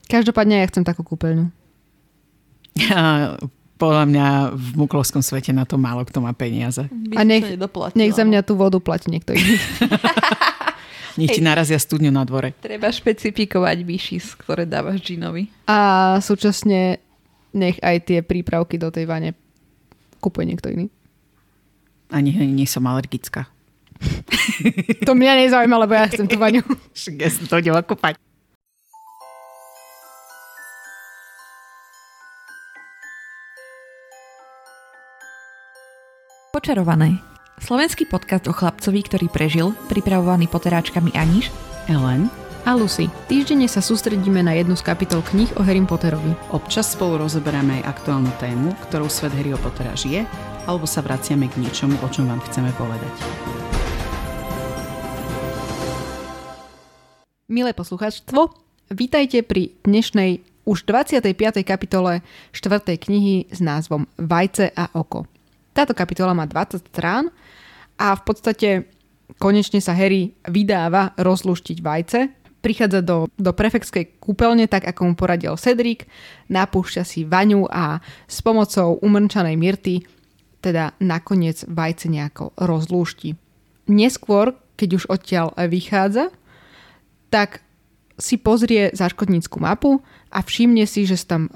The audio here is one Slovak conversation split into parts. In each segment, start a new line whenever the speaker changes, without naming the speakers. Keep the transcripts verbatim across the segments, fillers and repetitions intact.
Každopádne ja chcem takú kúpeľňu.
Ja, podľa mňa v muklovskom svete na to málo kto má peniaze.
A nech, nech za mňa tú vodu platí niekto iný.
Nech ti narazia studňu na dvore.
Treba špecifikovať výšis, ktoré dávaš džinovi.
A súčasne nech aj tie prípravky do tej vane kúpuje niekto iný.
A nie, nie som alergická.
To mňa nezaujíma, lebo ja chcem tú vaňu.
Ja som to idela kúpať.
Počarované. Slovenský podcast o chlapcovi, ktorý prežil, pripravovaný poteráčkami Aniš,
Ellen
a Lucy. Týždenne sa sústredíme na jednu z kapitol kníh o Harrym Potterovi.
Občas spolu rozoberáme aj aktuálnu tému, ktorou svet Harryho Pottera žije, alebo sa vraciame k niečomu, o čom vám chceme povedať.
Milé poslucháčstvo, vítajte pri dnešnej už dvadsiatej piatej kapitole štvrtej knihy s názvom Vajce a oko. Táto kapitola má dvadsať strán a v podstate konečne sa Harry vydáva rozluštiť vajce. Prichádza do, do prefektskej kúpeľne, tak ako mu poradil Cedric, napúšťa si vaňu a s pomocou umrčanej Myrty teda nakoniec vajce nejako rozlúšti. Neskôr, keď už odtiaľ vychádza, tak si pozrie záškodnícku mapu a všimne si, že tam,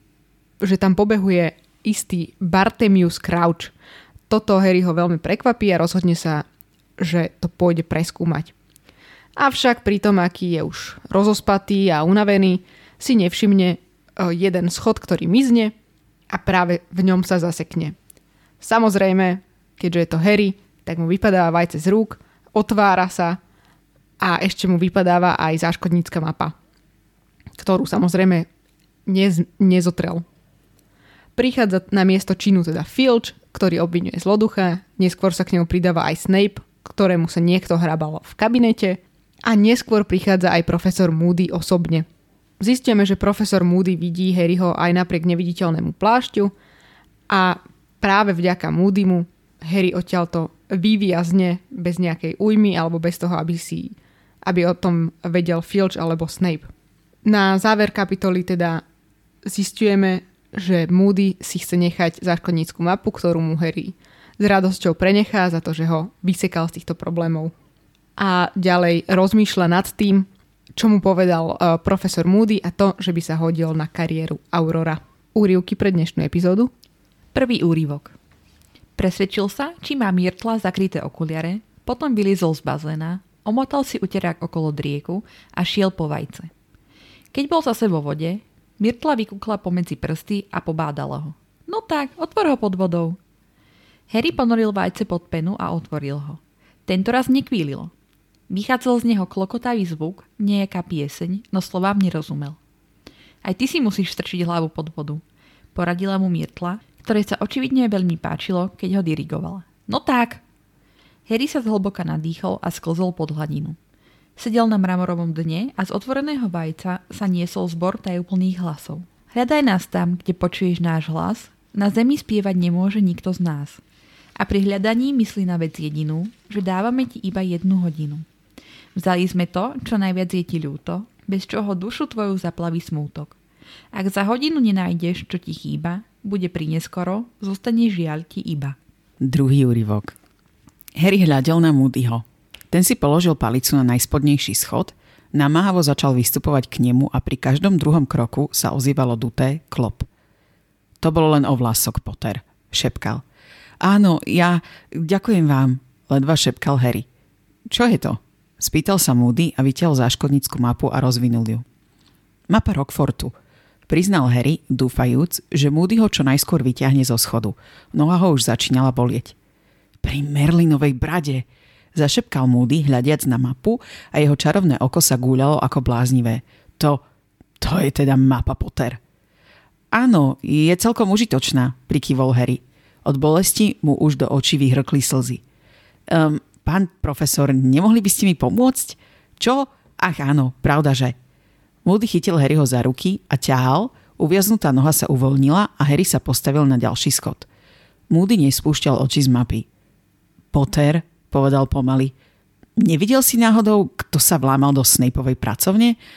že tam pobehuje istý Bartemius Crouch. Toto Harryho veľmi prekvapí a rozhodne sa, že to pôjde preskúmať. Avšak pri tom, aký je už rozospatý a unavený, si nevšimne jeden schod, ktorý mizne a práve v ňom sa zasekne. Samozrejme, keďže je to Harry, tak mu vypadáva vajce z rúk, otvára sa a ešte mu vypadáva aj záškodnícka mapa, ktorú samozrejme nez, nezotrel. Prichádza na miesto činu teda Filch, ktorý obviňuje zloducha, neskôr sa k nemu pridáva aj Snape, ktorému sa niekto hrabal v kabinete a neskôr prichádza aj profesor Moody osobne. Zistíme, že profesor Moody vidí Harryho aj napriek neviditeľnému plášťu a práve vďaka Moodymu Harry odtiaľto vyviazne bez nejakej újmy alebo bez toho, aby, si, aby o tom vedel Filch alebo Snape. Na záver kapitoly teda zistujeme, že Moody si chce nechať záškodnícku mapu, ktorú mu Harry s radosťou prenechá za to, že ho vysekal z týchto problémov. A ďalej rozmýšľa nad tým, čo mu povedal uh, profesor Moody a to, že by sa hodil na kariéru Aurora. Úryvky pre dnešnú epizódu.
Prvý úryvok. Presvedčil sa, či má Myrtla zakryté okuliare, potom vylizol z bazéna, omotal si uterák okolo drieku a šiel po vajce. Keď bol zase vo vode, Myrtla vykúkla pomedzi prsty a pobádala ho. No tak, otvor ho pod vodou. Harry ponoril vajce pod penu a otvoril ho. Tentoraz nekvílilo. Vychádzal z neho klokotavý zvuk, nejaká pieseň, no slovám nerozumel. Aj ty si musíš strčiť hlavu pod vodu, poradila mu Myrtla, ktorej sa očividne veľmi páčilo, keď ho dirigovala. No tak. Harry sa zhlboka nadýchol a sklzol pod hladinu. Sedel na mramorovom dne a z otvoreného vajca sa niesol zbor tajúplných hlasov. Hľadaj nás tam, kde počuješ náš hlas, na zemi spievať nemôže nikto z nás. A pri hľadaní myslí na vec jedinú, že dávame ti iba jednu hodinu. Vzali sme to, čo najviac je ti ľúto, bez čoho dušu tvoju zaplaví smútok. Ak za hodinu nenájdeš, čo ti chýba, bude prineskoro, zostane žiaľ ti iba.
Druhý úryvok. Harry hľadel na Moodyho. Ten si položil palicu na najspodnejší schod, namáhavo začal vystupovať k nemu a pri každom druhom kroku sa ozývalo duté klop. To bolo len o vlások, Potter, šepkal. Áno, ja, ďakujem vám, ledva šepkal Harry. Čo je to? Spýtal sa Moody a vytiahol záškodnícku mapu a rozvinul ju. Mapa Rockfortu, priznal Harry, dúfajúc, že Moody ho čo najskôr vyťahne zo schodu. Noha ho už začínala bolieť. Pri Merlinovej brade, zašepkal Moody, hľadiac na mapu a jeho čarovné oko sa gúľalo ako bláznivé. To, to je teda mapa, Potter. Áno, je celkom užitočná, prikývol Harry. Od bolesti mu už do očí vyhrkli slzy. Um, pán profesor, nemohli by ste mi pomôcť? Čo? Ach áno, pravda, že. Moody chytil Harryho za ruky a ťahal, uviaznutá noha sa uvoľnila a Harry sa postavil na ďalší schod. Moody nespúšťal oči z mapy. Potter, povedal pomaly, nevidel si náhodou, kto sa vlámal do Snapeovej pracovne?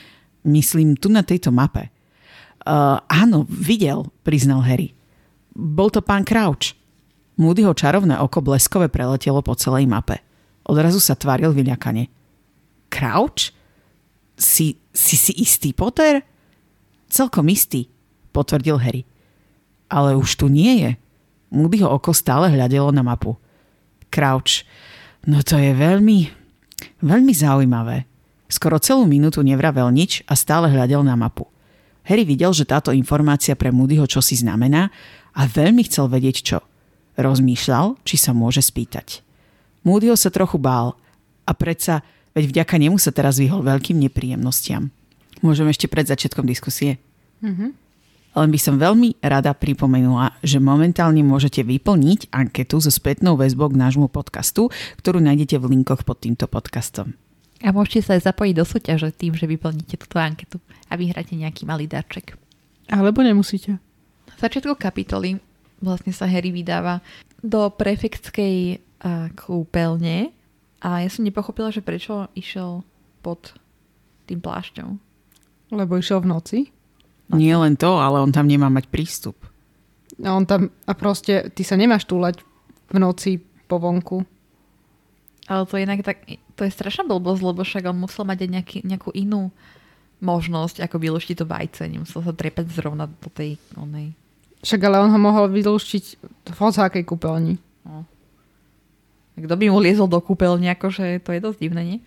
myslím tu na tejto mape. Uh, áno, videl, priznal Harry. Bol to pán Crouch. Moodyho čarovné oko bleskové preletelo po celej mape. Odrazu sa tváril vyľakane. Crouch? Si, si si istý, Potter? Celkom istý, potvrdil Harry. Ale už tu nie je. Moodyho oko stále hľadelo na mapu. Crouch. No to je veľmi, veľmi zaujímavé. Skoro celú minútu nevravel nič a stále hľadel na mapu. Harry videl, že táto informácia pre Moodyho čosi znamená a veľmi chcel vedieť čo. Rozmýšľal, či sa môže spýtať. Moodyho sa trochu bál a predsa, veď vďaka nemu sa teraz vyhol veľkým nepríjemnostiam. Môžem ešte pred začiatkom diskusie?
Mhm.
Len by som veľmi rada pripomenula, že momentálne môžete vyplniť anketu so spätnou väzbou k nášmu podcastu, ktorú nájdete v linkoch pod týmto podcastom.
A môžete sa aj zapojiť do súťaže tým, že vyplníte túto anketu a vyhráte nejaký malý darček.
Alebo nemusíte.
Na začiatku kapitoly vlastne sa Harry vydáva do prefektskej uh, kúpeľne a ja som nepochopila, že prečo išiel pod tým plášťom.
Lebo išiel v noci.
Nie len to, ale on tam nemá mať prístup.
A on tam, a proste, ty sa nemáš túlať v noci po vonku.
Ale to je inak tak, to je strašná blbosť, lebo však on musel mať aj nejaký, nejakú inú možnosť, ako vylúštiť to vajce. Nemusel sa trepať zrovna do tej onej.
Však ale on ho mohol vylúštiť v hocákej kúpeľni.
No. Kto by mu liezol do kúpeľne, akože to je dosť divné, nie?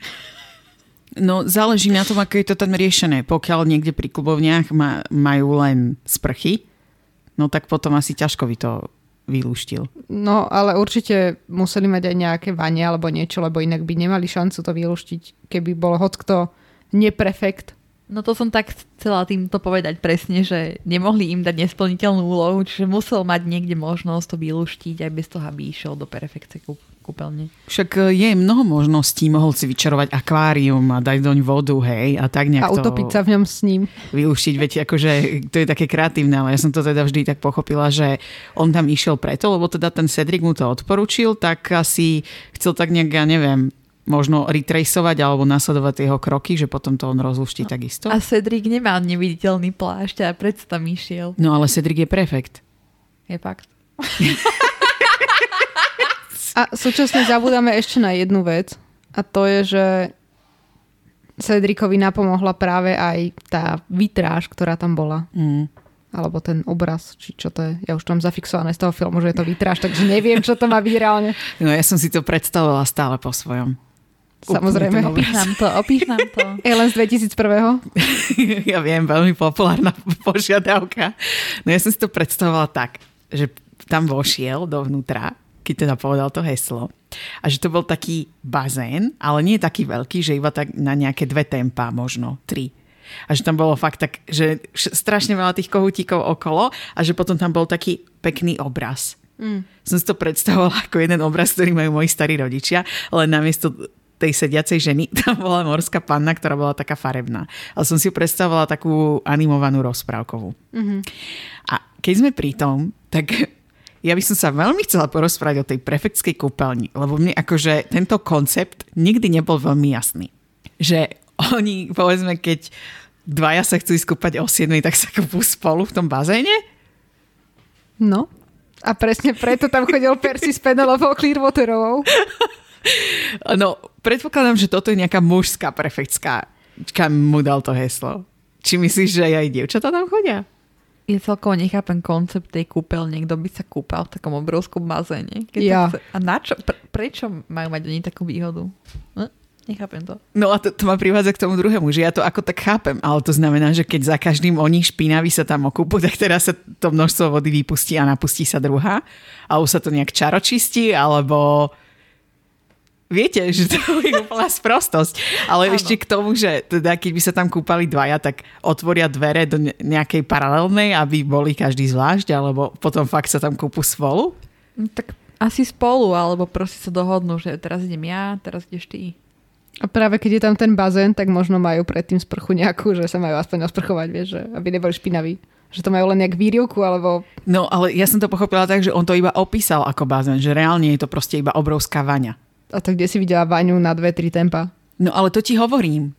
No záleží na tom, ako je to tam riešené. Pokiaľ niekde pri klubovniach ma, majú len sprchy, no tak potom asi ťažko by to vylúštil.
No, ale určite museli mať aj nejaké vanie alebo niečo, lebo inak by nemali šancu to vylúštiť, keby bol hockto neprefekt.
No to som tak chcela týmto povedať presne, že nemohli im dať nesplniteľnú úlohu, čiže musel mať niekde možnosť to vylúštiť aj bez toho, aby išiel do perfekcie kúpeľne.
Však je mnoho možností, mohol si vyčarovať akvárium a dať doň vodu, hej, a tak nejak
a
to...
A utopiť sa v ňom s ním.
Vylúštiť, veď akože to je také kreatívne, ale ja som to teda vždy tak pochopila, že on tam išiel preto, lebo teda ten Cedric mu to odporúčil, tak asi chcel tak nejak, ja neviem, možno retracovať alebo nasledovať jeho kroky, že potom to on rozlúští no. takisto.
A Cedric nemal neviditeľný plášť a predsa tam išiel.
No ale Cedric je prefekt.
Je fakt.
A súčasne zabúdame ešte na jednu vec a to je, že Cedricovi napomohla práve aj tá vitráž, ktorá tam bola.
Mm.
Alebo ten obraz, či čo to je. Ja už tam zafixované z toho filmu, že je to vitráž, takže neviem, čo to má byť reálne.
No ja som si to predstavovala stále po svojom.
Samozrejme.
Opíš nám to, opíš nám to.
Je len z dvetisícjeden.
Ja viem, veľmi populárna požiadavka. No ja som si to predstavovala tak, že tam vošiel dovnútra, keď teda povedal to heslo. A že to bol taký bazén, ale nie taký veľký, že iba tak na nejaké dve tempá, možno tri. A že tam bolo fakt tak, že strašne veľa tých kohútikov okolo a že potom tam bol taký pekný obraz. Mm. Som si to predstavovala ako jeden obraz, ktorý majú moji starí rodičia, ale namiesto tej sediacej ženy tam bola morská panna, ktorá bola taká farebná. Ale som si predstavovala takú animovanú rozprávkovú. Mm-hmm. A keď sme pri tom, tak ja by som sa veľmi chcela porozprávať o tej prefektskej kúpeľni, lebo mne akože tento koncept nikdy nebol veľmi jasný. Že oni, povedzme, keď dvaja sa chcú skúpať o siedmej, tak sa kúpú spolu v tom bazéne?
No. A presne preto tam chodil Percy s Penelopou Clearwaterovou.
No, predpokladám, že toto je nejaká mužská prefektská, kam mu dal to heslo. Či myslíš, že aj dievčatá tam chodia?
Ja celkovo nechápem koncept tej kúpeľne, kto by sa kúpal v takom obrovskom bazéne. Keď
ja.
chce... A na čo? Pre, prečo majú mať oni takú výhodu? Hm? Nechápem to.
No a to, to ma privádza k tomu druhému, že ja to ako tak chápem, ale to znamená, že keď za každým oni špinaví sa tam okúpu, tak teraz sa to množstvo vody vypustí a napustí sa druhá a už sa to nejak čaročistí, alebo viete, že to je úplná sprostosť. Ale ano. Ešte k tomu, že teda keď by sa tam kúpali dvaja, tak otvoria dvere do nejakej paralelnej, aby boli každý zvlášť, alebo potom fakt sa tam kúpu spolu?
Tak asi spolu, alebo proste sa dohodnú, že teraz idem ja, teraz ideš ty.
A práve keď je tam ten bazén, tak možno majú predtým sprchu nejakú, že sa majú aspoň osprchovať, vieš, že aby neboli špinaví. Že to majú len nejak výrivku, alebo...
No, ale ja som to pochopila tak, že on to iba opísal ako bazén, že reálne je to proste iba obrovská vaňa.
A to kde si videla vaňu na dve tri tempa?
No, ale to ti hovorím,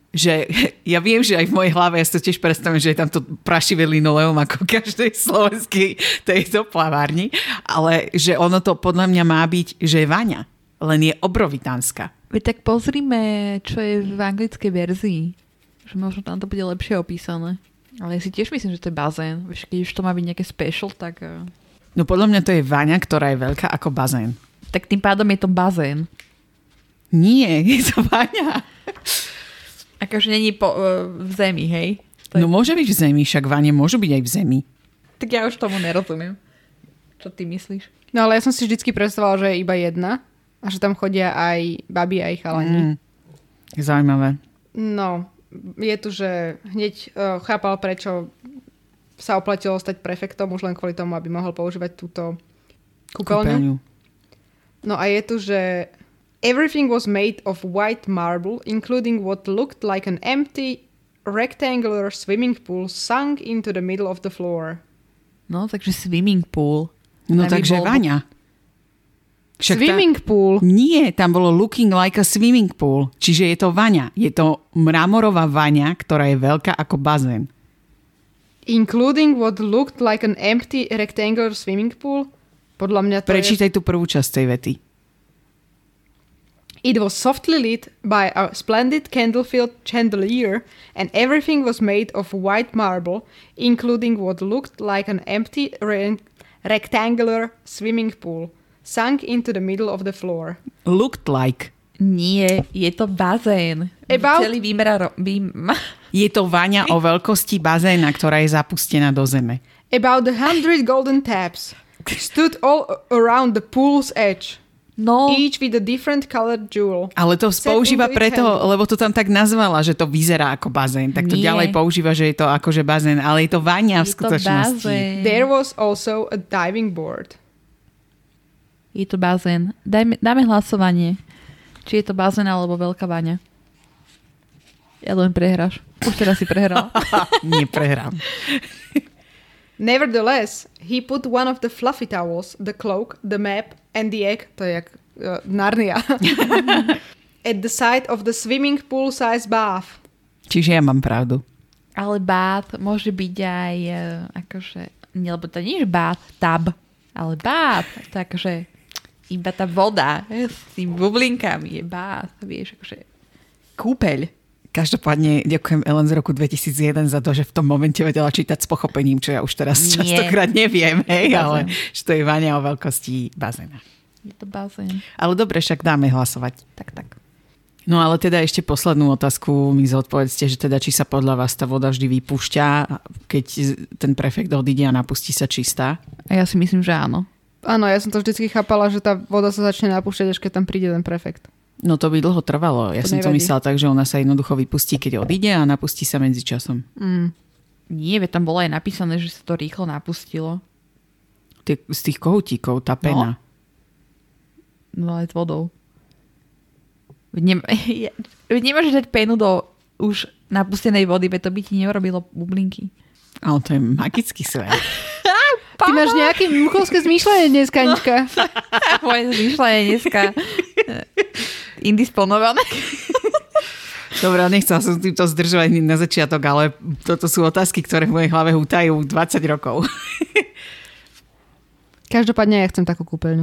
že ja viem, že aj v mojej hlave ja si to tiež predstavím, že je tam to prašivé linoleum ako v každej slovenskej tejto plavárni, ale že ono to podľa mňa má byť, že je vaňa, len je obrovitánska.
Veď tak pozrime, čo je v anglickej verzii. Že možno tam to bude lepšie opísané. Ale ja si tiež myslím, že to je bazén. Víš, keď už to má byť nejaké special, tak...
No podľa mňa to je vaňa, ktorá je veľká ako bazén.
Tak tým pádom je to bazén.
Nie, je to vaňa.
Akože není po, uh, v zemi, hej? To
No
je...
môže byť v zemi, však vane môžu byť aj v zemi.
Tak ja už tomu nerozumiem. Čo ty myslíš?
No ale ja som si vždycky predstavovala, že je iba jedna a že tam chodia aj babi, aj chalani.
Mm. Zaujímavé.
No, je tu, že hneď uh, chápal, prečo sa oplatilo stať prefektom, už len kvôli tomu, aby mohol používať túto kúpeľňu.
Kúpeľňu.
No a je tu, že everything was made of white marble, including what looked like an empty rectangular swimming pool sunk into the middle of the floor.
No, takže swimming pool.
No
Tam by
takže
bol-
vaňa. Však
Swimming
tá...
pool.
Nie, tam bolo looking like a swimming pool. Čiže je to vaňa. Je to mramorová vaňa, ktorá je veľká ako bazén.
Including what looked like an empty rectangular swimming pool. Podľa mňa to je...
Prečítaj tú prvú časť tej vety.
It was softly lit by a splendid candle-filled chandelier, and everything was made of white marble, including what looked like an empty re- rectangular swimming pool, sunk into the middle of the floor.
Looked like.
Nie, je to bazén.
About-
Celý výmera... Ro- vým...
Je to vaňa o veľkosti bazéna, ktorá je zapustená do zeme.
About a hundred golden taps stood all around the pool's edge,
No,
each with a different colored jewel.
Ale to
Set
používa
into its
preto,
handle.
lebo to tam tak nazvala, že to vyzerá ako bazén. Tak to
Nie.
ďalej používa, že je to akože bazén, ale je to vaňa v
je to
skutočnosti.
bazén.
There was also a diving board.
Je to bazén. Dajme, dáme hlasovanie. Či je to bazén alebo veľká vaňa. Ja len prehráš. Už teraz si prehral.
Neprehrám.
Nevertheless, he put one of the fluffy towels, the cloak, the map, and the egg, to je jak uh, Narnia, at the side of the swimming pool-sized bath.
Čiže ja mám pravdu.
Ale bát môže byť aj uh, akože, nie, lebo to nie je bát, tab, ale bát, to akože iba tá voda eh, s tými bublinkami je bát, vieš, akože kúpeľ.
Každopádne ďakujem Ellen z roku dvetisícjeden za to, že v tom momente vedela čítať s pochopením, čo ja už teraz
Nie.
častokrát neviem, hej,
Bazén.
ale že to je vaňa o veľkosti bazéna.
Je to bazén.
Ale dobre, však dáme hlasovať.
Tak, tak.
No ale teda ešte poslednú otázku mi zodpovedzte, že teda či sa podľa vás tá voda vždy vypúšťa, keď ten prefekt odíde a napustí sa čistá?
A ja si myslím, že áno.
Áno, ja som to vždycky chápala, že tá voda sa začne napúšťať, až keď tam príde ten prefekt.
No to by dlho trvalo. Ja
To
som to
nevadí.
myslela tak, že ona sa jednoducho vypustí, keď odíde a napustí sa medzi časom.
Mm.
Nie, veď tam bolo aj napísané, že sa to rýchlo napustilo.
Tie, z tých kohútikov, tá pena.
No ale s vodou. Veď, ne, ja, veď nemôžeš dať penu do už napustenej vody, veď to by ti neurobilo bublinky.
Ale to je magický svet.
Ty máš nejaké muchovské zmýšľanie dnes, Kanička.
Moje zmýšľanie dneska eh, indisponované.
Dobre, nechcela som týmto zdržovať na začiatok, ale toto sú otázky, ktoré v mojej hlave hútajú dvadsať rokov.
Každopádne ja chcem takú kúpeľňu.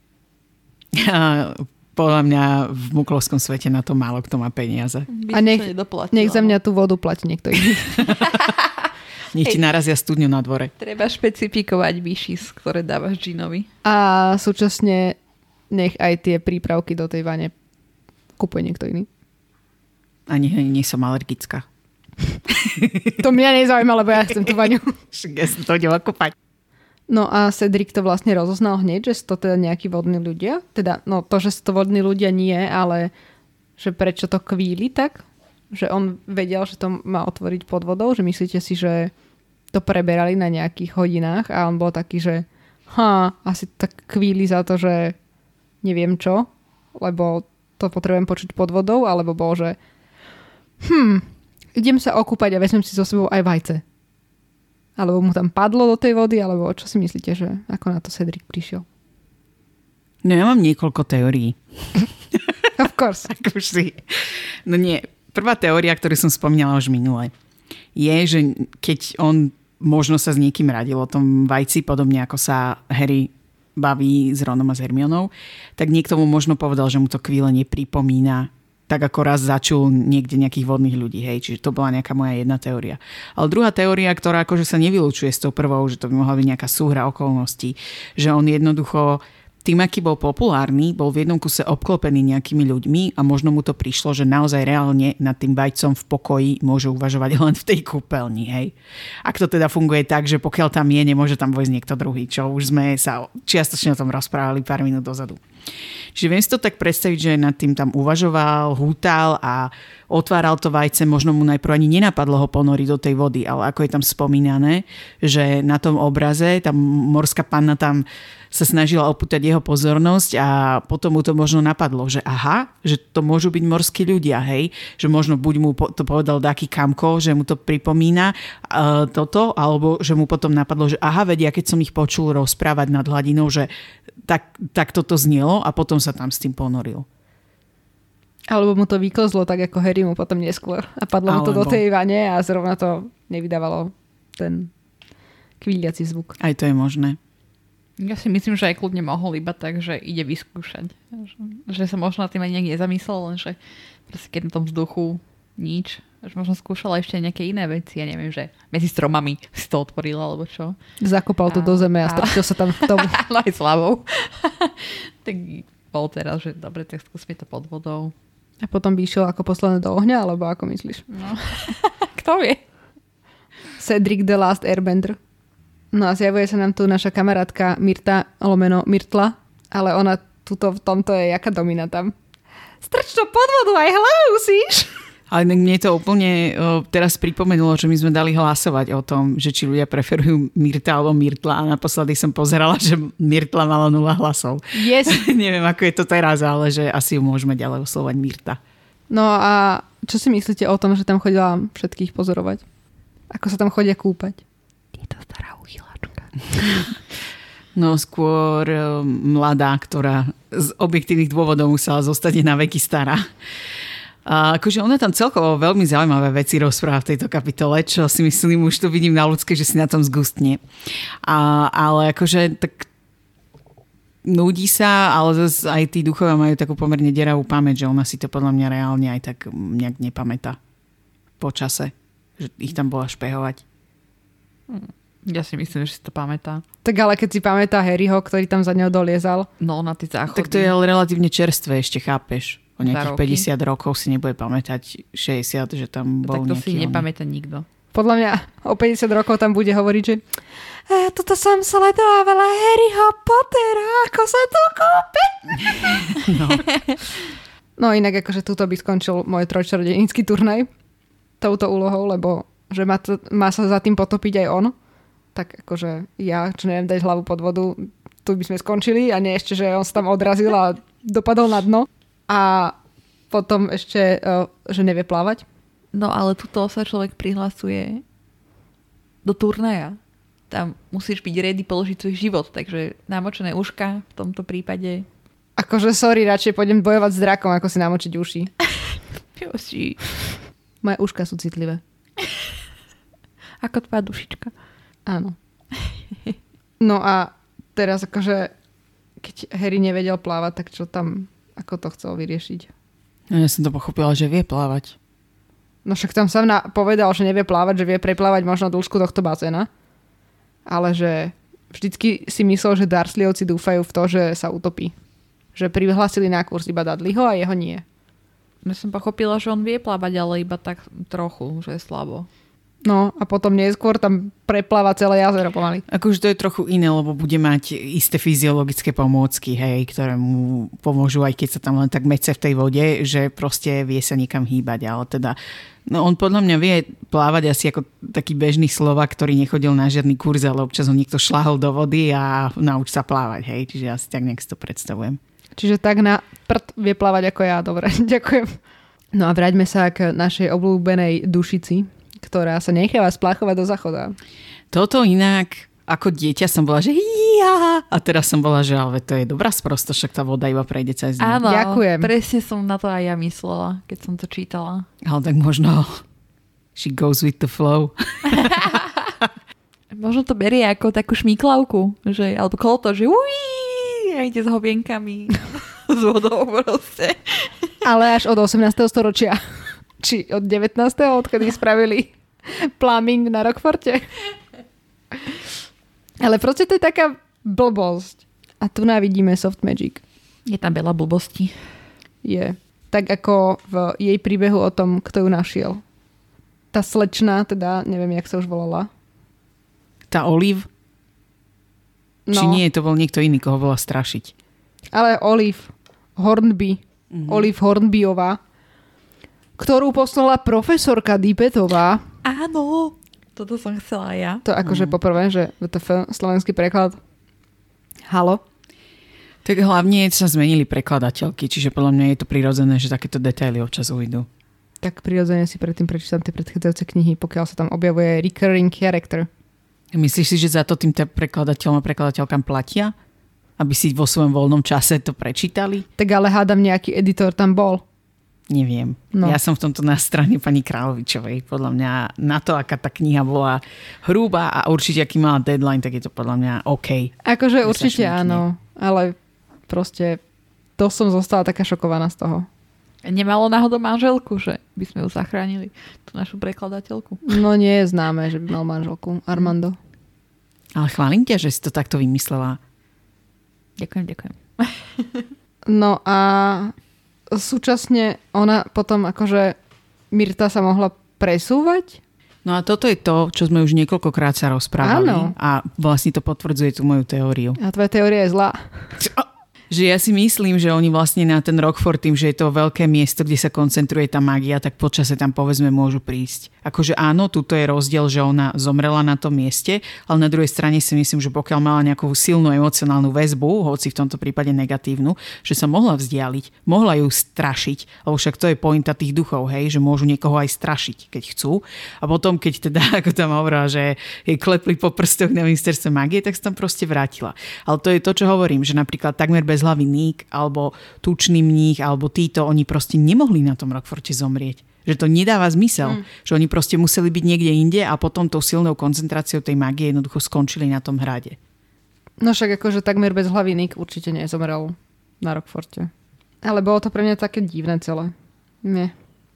A podľa mňa v muklovskom svete na to málo kto má peniaze.
A nech, nech za mňa tú vodu platí niekto iný.
Nech ti narazia studňu na dvore.
Treba špecifikovať výšis, ktoré dávaš džinovi.
A súčasne nech aj tie prípravky do tej vane kúpuje niekto iný.
Ani nie som alergická.
To mňa nezaujíma, lebo ja chcem tú vaňu.
Však ja som to idem okúpať.
No a Cedric to vlastne rozoznal hneď, že sú to teda nejakí vodní ľudia. Teda, no to, že sú to vodní ľudia nie, ale že prečo to kvíli tak? Že on vedel, že to má otvoriť pod vodou, že myslíte si, že to preberali na nejakých hodinách a on bol taký, že ha, asi tak kvíli za to, že neviem čo, lebo to potrebujem počuť pod vodou, alebo bol, že hm, idem sa okúpať a vezmem si so sebou aj vajce. Alebo mu tam padlo do tej vody, alebo čo si myslíte, že ako na to Cedric prišiel?
No ja mám niekoľko teórií.
Of course.
Ako si. No nie, prvá teória, ktorú som spomínala už minule, je, že keď on možno sa s niekým radil o tom vajci, podobne ako sa Harry baví s Ronom a s Hermionou, tak niekto mu možno povedal, že mu to chvíle nepripomína, tak ako raz začul niekde nejakých vodných ľudí. Hej. Čiže to bola nejaká moja jedna teória. Ale druhá teória, ktorá akože sa nevylučuje s tou prvou, že to by mohla byť nejaká súhra okolností, že on jednoducho tým, aký bol populárny, bol v jednom kuse obklopený nejakými ľuďmi a možno mu to prišlo, že naozaj reálne nad tým vajcom v pokoji môže uvažovať len v tej kúpeľni. Hej. Ak to teda funguje tak, že pokiaľ tam je, nemôže tam vojsť niekto druhý, čo už sme sa čiastočne o tom rozprávali pár minút dozadu. Čiže viem si to tak predstaviť, že nad tým tam uvažoval, hútal a otváral to vajce, možno mu najprv ani nenapadlo ho ponoriť do tej vody, ale ako je tam spomínané, že na tom obraze, tam morská panna tam sa snažila opútať jeho pozornosť a potom mu to možno napadlo, že aha, že to môžu byť morskí ľudia, hej, že možno buď mu to povedal taký Kamko, že mu to pripomína uh, toto, alebo že mu potom napadlo, že aha, vedia, keď som ich počul rozprávať nad hladinou, že tak, tak toto znelo a potom sa tam s tým ponoril.
Alebo mu to vyklzlo tak ako Harry mu potom neskôr a padlo mu to do tej vane a zrovna to nevydávalo ten kvíliaci zvuk.
Aj to je možné.
Ja si myslím, že aj kľudne mohol iba tak, že ide vyskúšať. Že, že sa možno na tým aj nejak nezamyslel, lenže proste keď na tom vzduchu nič, že možno skúšala ešte nejaké iné veci, ja neviem, že medzi stromami si to otvorila, alebo čo.
Zakopal to a, do zeme a, a strčil sa tam k tomu.
No aj s hlavou. Tak bol teraz, že dobre, tak skúsme to pod vodou.
A potom by išiel ako poslané do ohňa, alebo ako myslíš?
No. Kto vie?
Cedric the Last Airbender. No a zjavuje sa nám tu naša kamarátka Mirta, lomeno Myrtla, ale ona tuto v tomto je jaká domina tam. Strč to pod vodu, aj hlavu musíš.
Ale mne to úplne o, teraz pripomenulo, že my sme dali hlasovať o tom, že či ľudia preferujú Myrta alebo Myrtla a naposledy som pozerala, že Myrtla mala nula hlasov.
Yes.
Neviem, ako je to teraz, ale že asi ju môžeme ďalej oslovať Myrta.
No a čo si myslíte o tom, že tam chodila všetkých pozorovať? Ako sa tam chodia kúpať? Je to stará uchyláčka.
No skôr mladá, ktorá z objektívnych dôvodov musela zostať na veky stará. A akože ona tam celkovo veľmi zaujímavé veci rozpráva v tejto kapitole, čo si myslím, už to vidím na ľudské, že si na tom zgustne. A, ale akože tak nudí sa, ale zase aj tí duchovia majú takú pomerne deravú pamäť, že ona si to podľa mňa reálne aj tak nejak nepamätá po čase, že ich tam bola špehovať.
Ja si myslím, že si to pamätá.
Tak ale keď si pamätá Harryho, ktorý tam za ňou doliezal.
No, na tie záchody.
Tak to je ale relatívne čerstvé, ešte chápeš. O nejakých
roky.
päťdesiat rokov si nebude pamätať šesťdesiat, že tam bol
nejaký... Tak to
nejaký
si nepamätá nikto.
Podľa mňa o päťdesiat rokov tam bude hovoriť, že e, toto som sledovala Harryho Pottera, ako sa to kúpe.
No.
No inak akože tuto by skončil môj trojčarodejnícky turnaj touto úlohou, lebo že má, to, má sa za tým potopiť aj on. Tak akože ja, čo neviem, dať hlavu pod vodu, tu by sme skončili a nie ešte, že on sa tam odrazil a dopadol na dno. A potom ešte, že nevie plávať.
No ale tuto sa človek prihlasuje do turnaja. Tam musíš byť ready položiť svoj život, takže namočené uška v tomto prípade.
Akože sorry, radšej pôjdem bojovať s drakom, ako si namočiť uši.
Uši.
Moje uška sú citlivé.
Ako tvoja dušička.
Áno. No a teraz akože, keď Harry nevedel plávať, tak čo tam, ako to chcel vyriešiť?
No, ja som to pochopila, že vie plávať.
No však tam sa na, povedal, že nevie plávať, že vie preplávať možno dĺžku tohto bazéna. Ale že vždycky si myslel, že Dursleyovci dúfajú v to, že sa utopí. Že prihlasili na kurz iba Dudleyho a jeho nie.
Ja som pochopila, že on vie plávať, ale iba tak trochu, že je slabo.
No a potom neskôr tam prepláva celé jazero pomaly.
Akože to je trochu iné, lebo bude mať isté fyziologické pomôcky, hej, ktoré mu pomôžu, aj keď sa tam len tak mece v tej vode, že proste vie sa niekam hýbať. Ale teda, no on podľa mňa vie plávať asi ako taký bežný Slovák, ktorý nechodil na žiadny kurz, ale občas ho niekto šľahol do vody a nauč sa plávať, hej. Čiže asi tak nejak si to predstavujem. Čiže
tak na prd vie plávať ako ja. Dobre, ďakujem. No a vráťme sa k našej obľúbenej dušici, ktorá sa necháva spláchovať do záchoda.
Toto inak, ako dieťa som bola, že hí, Maria! A teraz som bola, že ale to je dobrá sprostosť, však tá voda iba prejde cez ňu.
Áno,
ďakujem.
Presne som na to aj ja myslela, keď som to čítala.
Ale tak možno she goes with the flow.
Možno to berie ako takú šmíklavku, že, alebo kolo to, že uí, a ide s hovienkami s vodou proste.
Ale až od osemnásteho storočia. Či od devätnásteho odkedy spravili plumbing na Rockforte. Ale proste to je taká blbosť. A tu návidíme soft magic.
Je tam veľa blbosti.
Je. Tak ako v jej príbehu o tom, kto ju našiel. Tá slečna, teda neviem, jak sa už volala.
Tá Olive?
No.
Či nie, to bol niekto iný, koho bola strašiť.
Ale Olive Hornby. Mm-hmm. Olive Hornbyová, ktorú poslala profesorka Dipetová.
Áno, toto som chcela ja.
To akože mm. poprvé, že vé té ef, slovenský preklad. Halo?
Tak hlavne sa zmenili prekladateľky, čiže podľa mňa je to prirodzené, že takéto detaily občas ujdú.
Tak prirodzene si predtým prečítam tie predchádzajúce knihy, pokiaľ sa tam objavuje recurring character.
Myslíš si, že za to tým prekladateľom a prekladateľkám platia? Aby si vo svojom voľnom čase to prečítali?
Tak ale hádam, nejaký editor tam bol.
Neviem. No. Ja som v tomto na strane pani Kráľovičovej. Podľa mňa na to, aká tá kniha bola hrubá a určite aký mala deadline, tak je to podľa mňa OK.
Akože určite áno, ale proste to som zostala taká šokovaná z toho.
Nemalo náhodou manželku, že by sme ju zachránili, tú našu prekladateľku?
No nie je známe, že by mal manželku. Armando.
Ale chválim ťa, že si to takto vymyslela.
Ďakujem, ďakujem.
No a súčasne ona potom akože Myrta sa mohla presúvať.
No a toto je to, čo sme už niekoľkokrát sa rozprávali.
Áno.
A vlastne to potvrdzuje tú moju teóriu.
A tvoja teória je zlá.
Že ja si myslím, že oni vlastne na ten Rockford, tým, že je to veľké miesto, kde sa koncentruje tá magia, tak počase tam povedzme môžu prísť. Akože áno, tuto je rozdiel, že ona zomrela na tom mieste, ale na druhej strane si myslím, že pokiaľ mala nejakú silnú emocionálnu väzbu, hoci v tomto prípade negatívnu, že sa mohla vzdialiť, mohla ju strašiť, lebo však to je pointa tých duchov, hej, že môžu niekoho aj strašiť, keď chcú. A potom, keď teda, ako tam hovorila, že jej klepli po prstoch na ministerstve magie, tak sa tam proste vrátila. Ale to je to, čo hovorím, že napríklad takmer bez hlavy Ník, alebo tučný mních, alebo títo, oni proste nemohli na tom Rockforte zomrieť. Že to nedáva zmysel. Mm. Že oni proste museli byť niekde inde a potom tou silnou koncentráciou tej magie jednoducho skončili na tom hrade.
No však akože takmer bez hlavy Ník určite nezomrel na Rockforte. Ale bolo to pre mňa také divné celé. Nie.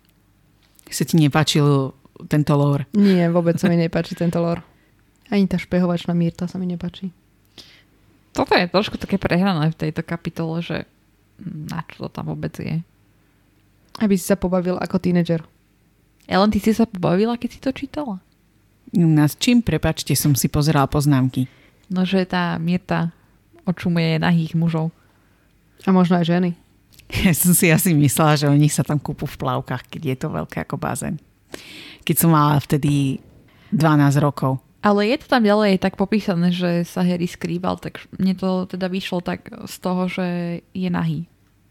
Sa ti nepáčil tento lore?
Nie, vôbec sa mi nepáči tento lore. Ani tá špehovačná Myrta sa mi nepáči.
Toto je trošku také prehrané v tejto kapitole, že na čo to tam vôbec je.
Aby si sa pobavil ako tínedžer.
Ellen, ty si sa pobavila, keď si to čítala?
Nad čím, prepáčte, som si pozerala poznámky.
No, že tá Myrta očumuje nahých mužov.
A možno aj ženy.
Ja som si asi myslela, že oni sa tam kúpu v plavkách, keď je to veľké ako bazén. Keď som mala vtedy dvanásť rokov.
Ale je to tam ďalej tak popísané, že sa Harry skrýval, tak mne to teda vyšlo tak z toho, že je nahý.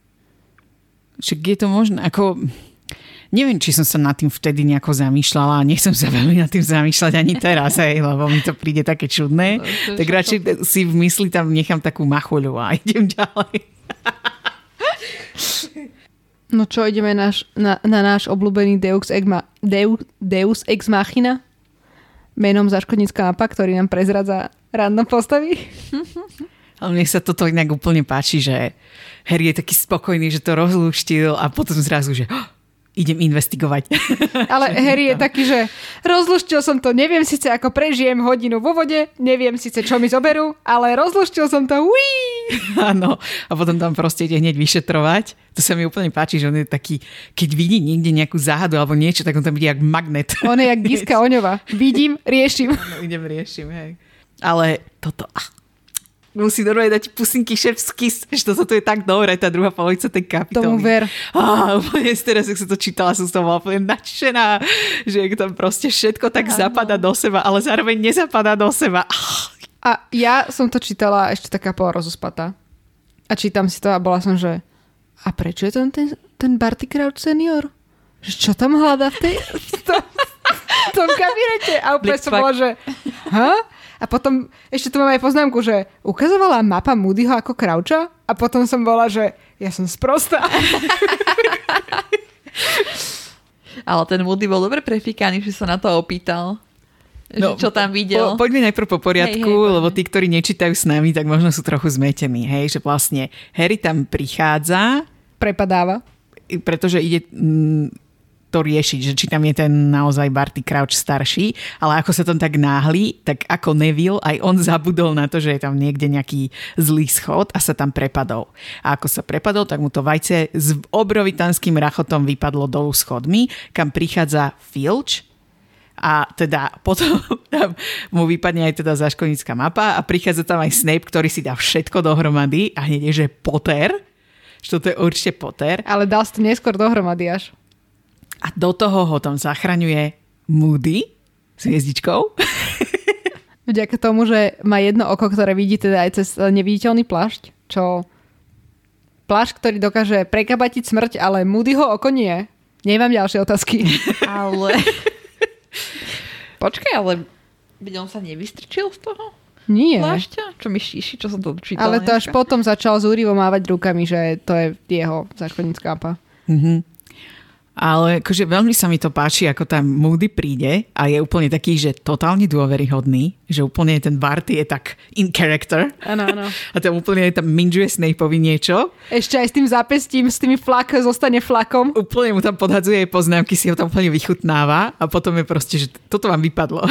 Však je to možné, ako... Neviem, či som sa nad tým vtedy nejako zamýšľala a nechcem sa veľmi nad tým zamýšľať ani teraz, hej, lebo mi to príde také čudné. No, tak radšej to... si v mysli tam nechám takú machuľu a idem ďalej.
No čo, ideme naš, na, na náš obľúbený Deus Ex, Ma, Deus, Deus Ex Machina? Menom Záškodnícka mapa, ktorý nám prezradza random postavy.
Ale mne sa toto inak úplne páči, že Harry je taký spokojný, že to rozlúštil a potom zrazu, že oh, idem investigovať.
Ale Harry je taký, že rozlúštil som to, neviem síce ako prežijem hodinu vo vode, neviem síce čo mi zoberú, ale rozlúštil som to, uí!
Áno, a potom tam proste ide hneď vyšetrovať. To sa mi úplne páči, že on je taký, keď vidí niekde nejakú záhadu alebo niečo, tak on tam vidí jak magnet.
On je jak Giska Oňová. Vidím, riešim.
No, idem, riešim, hej. Ale toto... Ah, musí normálne dať pusinky chef's kiss, že toto je tak dobré, tá druhá polovica tej kapitoly.
Tomu ver.
Á, úplne teraz, ak som to čítala, som z toho bola úplne nadšená, že tam proste všetko tak Áno. zapadá do seba, ale zároveň nezapadá do seba.
A ja som to čítala ešte taká polorozospatá. A čítam si to a bola som, že a prečo je to ten, ten Barty Crouch senior? Že čo tam hľadá v tej v tom, v tom kabinete? A úplne som bola, že ha? A potom ešte tu mám aj poznámku, že ukazovala mapa Moodyho ako Croucha a potom som bola, že ja som sprostá.
Ale ten Moody bol dobre prefíkaný, že sa na to opýtal. No, čo tam videl.
Po, poďme najprv po poriadku, hej, hej, lebo tí, ktorí nečítajú s nami, tak možno sú trochu zmetení. Hej, že vlastne Harry tam prichádza.
Prepadáva.
Pretože ide... Mm, to riešiť, že či tam je ten naozaj Barty Crouch starší, ale ako sa tam tak náhli, tak ako Neville, aj on zabudol na to, že je tam niekde nejaký zlý schod a sa tam prepadol. A ako sa prepadol, tak mu to vajce s obrovitanským rachotom vypadlo dolu schodmi, kam prichádza Filch a teda potom tam mu vypadne aj teda záškolnícka mapa a prichádza tam aj Snape, ktorý si dá všetko dohromady a hneď je, že Potter, že toto je určite Potter.
Ale dal si to neskôr dohromady až.
A do toho ho tam zachraňuje Moody s hviezdičkou.
Vďaka tomu, že má jedno oko, ktoré vidí teda aj cez neviditeľný plášť, čo plášť, ktorý dokáže prekabatiť smrť, ale Moodyho oko nie. Nemám ďalšie otázky.
Ale... Počkaj, ale on sa nevystrčil z toho?
Nie.
Plášťa? Čo mi šíši, čo som to čítala.
Ale to až
dneska.
potom začal zúrivo mávať rukami, že to je jeho zákonnícka mapa.
Mhm. Ale akože veľmi sa mi to páči, ako tam Moody príde a je úplne taký, že totálne dôveryhodný, že úplne ten Barty je tak in character.
Áno, áno.
A tam úplne tam minžuje Snapeovi niečo.
Ešte aj s tým zápestím, s tými flak, zostane flakom.
Úplne mu tam podhadzuje poznámky, si ho tam úplne vychutnáva a potom je proste, že toto vám vypadlo.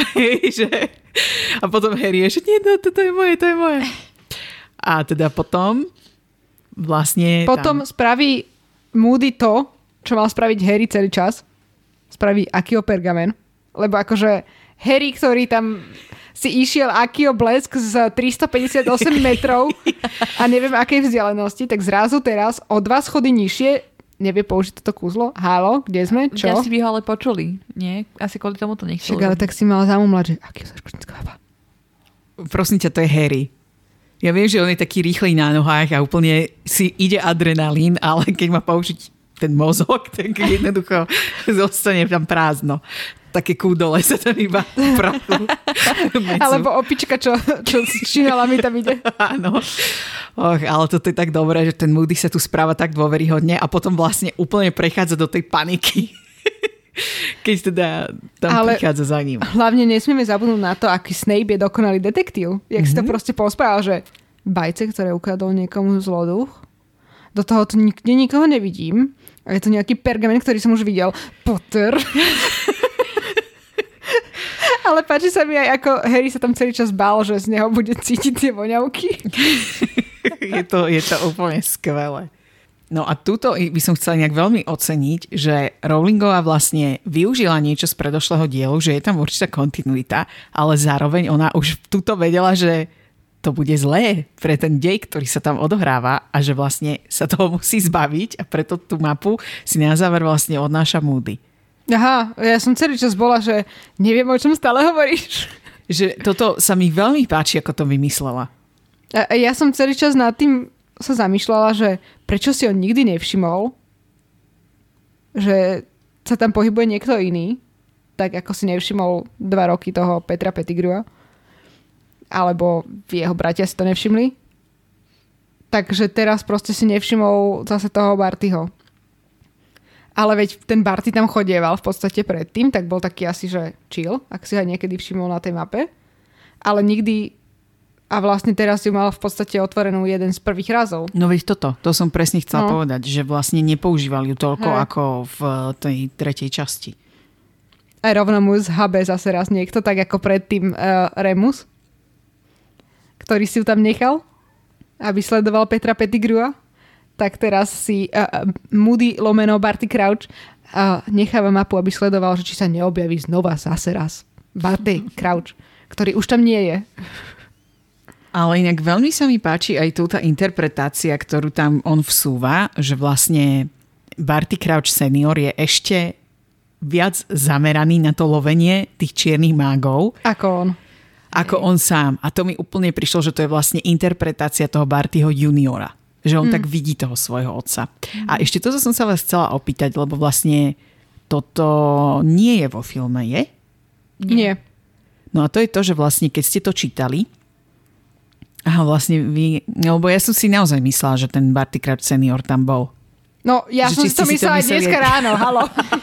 A potom Harry je, že nie, no, toto je moje, to je moje. A teda potom vlastne...
Potom
tam...
spraví Moody to, čo mal spraviť Harry celý čas. Spraví Akio pergamen. Lebo akože Harry, ktorý tam si išiel Akio blesk z tristopäťdesiatosem metrov a neviem akej vzdialenosti, tak zrazu teraz o dva schody nižšie nevie použiť toto kúzlo. Halo, kde sme? Čo?
Ja si by ho ale počuli. Nie? Asi kvôli tomu to nechcel.
Však, ale tak si mal zamumlať, že Akio zaškočnická mapa.
Prosím ťa, to je Harry. Ja viem, že on je taký rýchly na nohách a úplne si ide adrenalín, ale keď má použiť ten mozog, tak jednoducho zostane tam prázdno. Také kúdole sa tam iba prachu.
Alebo opička, čo, čo s činelami tam ide.
Áno. Och, ale toto je tak dobré, že ten Moody sa tu správa tak dôveryhodne a potom vlastne úplne prechádza do tej paniky. Keď teda tam ale prichádza za ním.
Hlavne nesmieme zabudnúť na to, aký Snape je dokonalý detektív. Jak mm-hmm. si to proste pospával, že bajce, ktoré ukradol niekomu zloduch, do toho tu nik- nikoho nevidím. A je to nejaký pergamen, ktorý som už videl. Potter. Ale páči sa mi aj, ako Harry sa tam celý čas bál, že z neho bude cítiť tie voňavky.
je, to, je to úplne skvelé. No a túto by som chcela nejak veľmi oceniť, že Rowlingová vlastne využila niečo z predošlého dielu, že je tam určitá kontinuita, ale zároveň ona už túto vedela, že to bude zlé pre ten dej, ktorý sa tam odohráva a že vlastne sa toho musí zbaviť a preto tú mapu si na záver vlastne odnáša Moody.
Aha, ja som celý čas bola, že neviem, o čom stále hovoríš.
Že toto sa mi veľmi páči, ako to vymyslela.
A ja som celý čas nad tým sa zamýšľala, že prečo si on nikdy nevšimol, že sa tam pohybuje niekto iný, tak ako si nevšimol dva roky toho Petra Pettigrua. Alebo jeho bratia si to nevšimli. Takže teraz proste si nevšimol zase toho Bartyho. Ale veď ten Barty tam chodieval v podstate predtým, tak bol taký asi, že chill, ak si ho niekedy všimol na tej mape. Ale nikdy, a vlastne teraz ju mal v podstate otvorenú jeden z prvých razov.
No veď toto, to som presne chcela
no.
povedať, že vlastne nepoužíval ju toľko
He.
ako v tej tretej časti.
A rovno mu zhabe zase raz niekto, tak ako predtým uh, Remus, ktorý si ju tam nechal, aby sledoval Petra Pettigrua, tak teraz si uh, Moody lomeno Barty Crouch uh, necháva mapu, aby sledoval, že či sa neobjaví znova zase raz Barty Crouch, ktorý už tam nie je.
Ale inak veľmi sa mi páči aj túta interpretácia, ktorú tam on vsúva, že vlastne Barty Crouch senior je ešte viac zameraný na to lovenie tých čiernych mágov.
Ako on.
Ako on sám. A to mi úplne prišlo, že to je vlastne interpretácia toho Bartyho juniora. Že on mm. tak vidí toho svojho otca. Mm. A ešte toto som sa vás chcela opýtať, lebo vlastne toto nie je vo filme, je?
Nie.
No a to je to, že vlastne keď ste to čítali, aha, vlastne vy, lebo ja som si naozaj myslela, že ten Barty Crouch senior tam bol.
No, ja
že
som si to myslela aj dneska ráno, halo.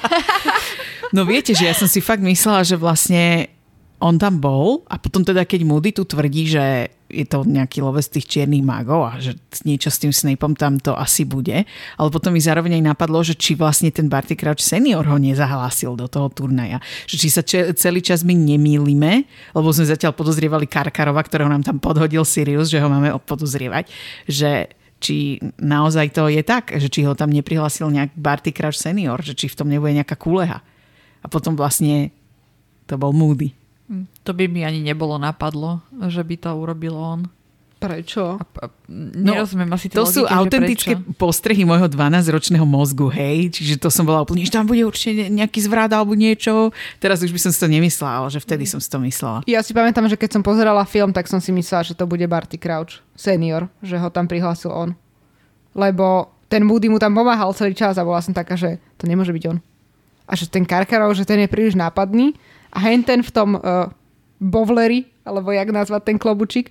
No viete, že ja som si fakt myslela, že vlastne on tam bol a potom teda, keď Moody tu tvrdí, že je to nejaký lovec tých čiernych magov a že niečo s tým Snapeom tam to asi bude, ale potom mi zároveň aj napadlo, že či vlastne ten Barty Crouch senior ho nezahlásil do toho turnaja. Že či sa če- celý čas my nemýlime, lebo sme zatiaľ podozrievali Karkarova, ktorého nám tam podhodil Sirius, že ho máme podozrievať, že či naozaj to je tak, že či ho tam neprihlásil nejak Barty Crouch senior, že či v tom nebude nejaká kúleha. A potom vlastne to bol Moody.
To by mi ani nebolo napadlo, že by to urobil on.
Prečo?
A, a, nerozumiem
no,
asi
to sú autentické postrehy môjho dvanásťročného mozgu, hej. Čiže to som bola úplne, že tam bude určite nejaký zvrat alebo niečo. Teraz už by som si to nemyslela, ale že vtedy som si to myslela.
Ja si pamätám, že keď som pozerala film, tak som si myslela, že to bude Barty Crouch senior, že ho tam prihlásil on. Lebo ten Moody mu tam pomáhal celý čas a bola som taká, že to nemôže byť on. A že ten Karkarov, že ten je príliš nápadný a hen ten v tom uh, bowleri, alebo jak nazvať ten klobučík,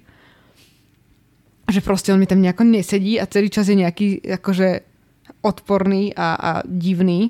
že proste on mi tam nejako nesedí a celý čas je nejaký akože odporný a, a divný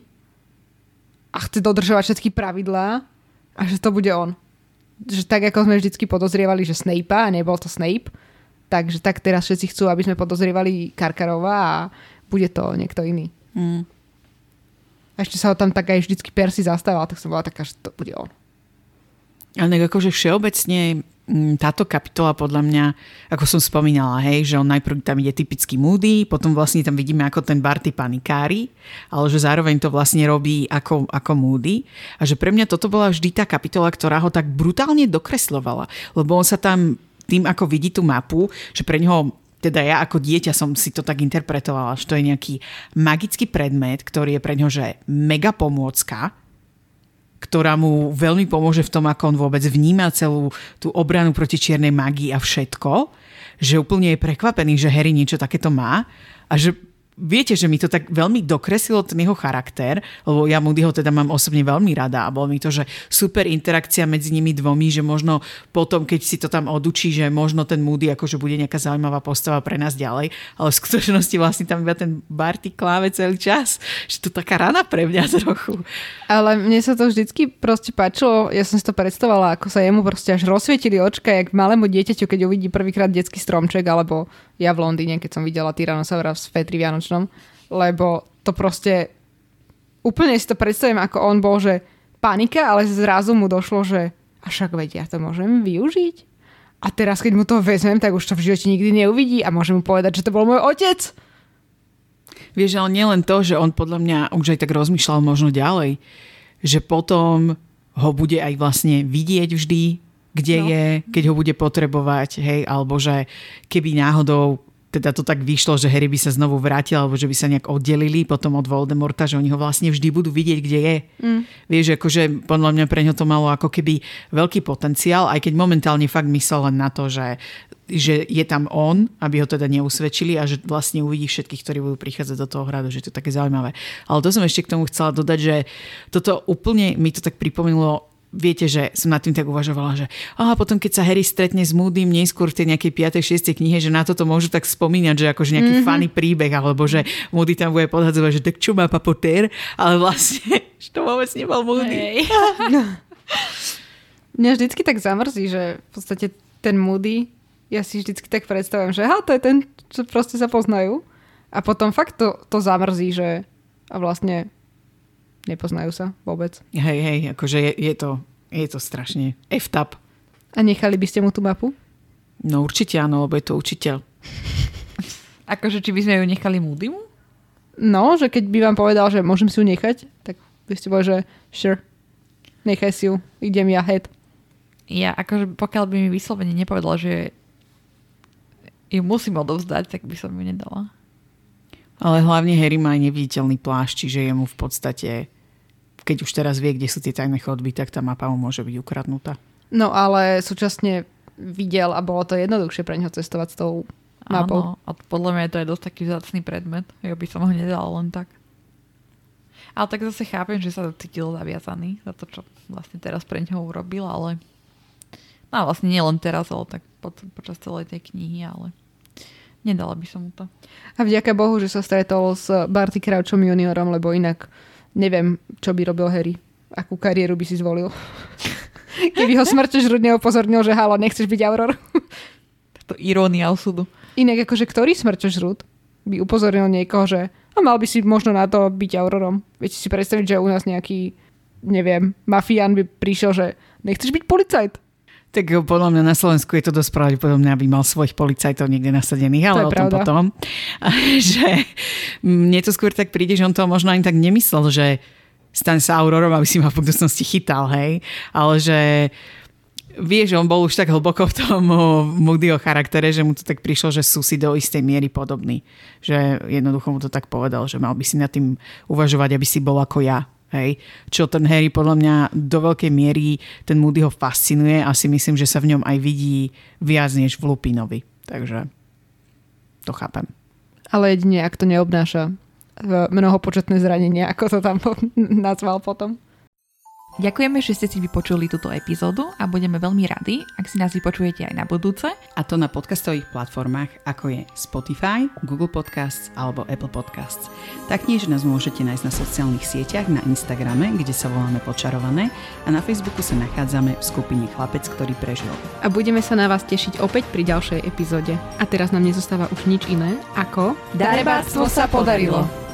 a chce dodržovať všetky pravidlá a že to bude on. Že tak, ako sme vždycky podozrievali, že Snape'a a nebol to Snape, takže tak teraz všetci chcú, aby sme podozrievali Karkarova a bude to niekto iný. Mm. A ešte sa ho tam tak aj vždycky Percy zastával, tak som bola taká, že to bude on.
Ale akože všeobecne táto kapitola podľa mňa, ako som spomínala, hej, že on najprv tam ide typicky Moody, potom vlastne tam vidíme, ako ten Barty panikári, ale že zároveň to vlastne robí ako, ako Moody. A že pre mňa toto bola vždy tá kapitola, ktorá ho tak brutálne dokreslovala. Lebo on sa tam tým, ako vidí tú mapu, že pre neho, teda ja ako dieťa som si to tak interpretovala, že to je nejaký magický predmet, ktorý je pre neho, že mega pomôcka, ktorá mu veľmi pomôže v tom, ako on vôbec vníma celú tú obranu proti čiernej magii a všetko, že úplne je prekvapený, že Harry niečo takéto má a že viete, že mi to tak veľmi dokreslilo ten jeho charakter, lebo ja Moodyho teda mám osobne veľmi rada a bolo mi to, že super interakcia medzi nimi dvomi, že možno potom, keď si to tam odučí, že možno ten Moody akože bude nejaká zaujímavá postava pre nás ďalej, ale v skutočnosti vlastne tam iba ten Barty kláve celý čas, že to taká rana pre mňa trochu.
Ale mne sa to vždycky proste páčilo, ja som si to predstavovala, ako sa jemu proste až rozsvietili očka, jak malému dieťaťu, keď uvidí prvýkrát detský stromček, alebo ja v Londýne, keď som videla Tyrannosaura v Fetri Vianočnom, lebo to proste úplne si to predstavím, ako on bol, že panika, ale zrazu mu došlo, že a však veď ja to môžem využiť. A teraz, keď mu to vezmem, tak už to v živote nikdy neuvidí a môžem mu povedať, že to bol môj otec.
Vieš, ale nielen to, že on podľa mňa už aj tak rozmýšľal možno ďalej, že potom ho bude aj vlastne vidieť vždy, kde no. je, keď ho bude potrebovať, hej, alebo že keby náhodou teda to tak vyšlo, že Harry by sa znovu vrátil, alebo že by sa nejak oddelili potom od Voldemorta, že oni ho vlastne vždy budú vidieť, kde je. Mm. Vieš, akože podľa mňa pre ňo to malo ako keby veľký potenciál, aj keď momentálne fakt myslel len na to, že, že je tam on, aby ho teda neusvedčili a že vlastne uvidí všetkých, ktorí budú prichádzať do toho hradu, že to je také zaujímavé. Ale to som ešte k tomu chcela dodať, že toto úplne mi to tak pripomenulo. Viete, že som nad tým tak uvažovala, že aha, potom keď sa Harry stretne s Moodym neskôr v tej nejakej piatej šiestej knihe, že na toto môžu tak spomínať, že akože nejaký mm-hmm. funny príbeh, alebo že Moody tam bude podhadzovať, že tak čo má Potter, ale vlastne, že to vôbec nebol Moody.
Mňa vždycky tak zamrzí, že v podstate ten Moody, ja si vždycky tak predstavujem, že aha, to je ten, čo proste sa poznajú. A potom fakt to, to zamrzí, že a vlastne nepoznajú sa vôbec.
Hej, hej, akože je, je, to, je to strašne effed up.
A nechali by ste mu tú mapu?
No určite áno, lebo je to učiteľ.
Akože či by sme ju nechali Moodymu?
No, že keď by vám povedal, že môžem si ju nechať, tak by ste boli, že sure, nechaj si ju, idem ja head.
Ja akože pokiaľ by mi vyslovene nepovedal, že ju musím odovzdať, tak by som ju nedala.
Ale hlavne Harry má aj neviditeľný plášť, čiže je mu v podstate, keď už teraz vie, kde sú tie tajné chodby, tak tá mapa mu môže byť ukradnutá.
No ale súčasne videl a bolo to jednoduchšie pre neho cestovať s tou mapou.
Áno, a podľa mňa to je dosť taký vzácny predmet. Ja by som ho nedala len tak. Ale tak zase chápem, že sa cítil zaviazaný za to, čo vlastne teraz pre neho urobil, ale No vlastne nie len teraz, ale tak po, počas celej tej knihy, ale nedala by som mu to.
A vďaka Bohu, že sa stretol s Barty Crouchom juniorom, lebo inak neviem, čo by robil Harry. Akú kariéru by si zvolil. Keby ho smrťožrút neupozornil, že halo, nechceš byť Auror.
To irónia osudu.
Inak akože ktorý smrťožrút by upozornil niekoho, že a mal by si možno na to byť Aurorom. Viete si predstaviť, že u nás nejaký, neviem, mafián by prišiel, že nechceš byť policajt.
Tak podľa mňa na Slovensku je to dosť pravdepodobné, aby mal svojich policajtov niekde nasadených, ale o tom
pravda.
potom. Že mne to skôr tak príde, že on to možno ani tak nemyslel, že stane sa Aurorom, aby si ma v budúcnosti chytal, hej. Ale že vie, že on bol už tak hlboko v tom Moodyho charaktere, že mu to tak prišlo, že sú si do istej miery podobní. Že jednoducho mu to tak povedal, že mal by si nad tým uvažovať, aby si bol ako ja. Hej. Čo ten Harry podľa mňa do veľkej miery ten Moody ho fascinuje a si myslím, že sa v ňom aj vidí viac než v Lupinovi. Takže to chápem.
Ale jedine, ak to neobnáša mnohopočetné zranenia, ako to tam nazval potom.
Ďakujeme, že ste si vypočuli túto epizódu a budeme veľmi radi, ak si nás vypočujete aj na budúce.
A to na podcastových platformách, ako je Spotify, Google Podcasts alebo Apple Podcasts. Taktiež nás môžete nájsť na sociálnych sieťach, na Instagrame, kde sa voláme Počarované, a na Facebooku sa nachádzame v skupine Chlapec, ktorý prežil.
A budeme sa na vás tešiť opäť pri ďalšej epizóde. A teraz nám nezostáva už nič iné, ako
Darebárstvo sa podarilo!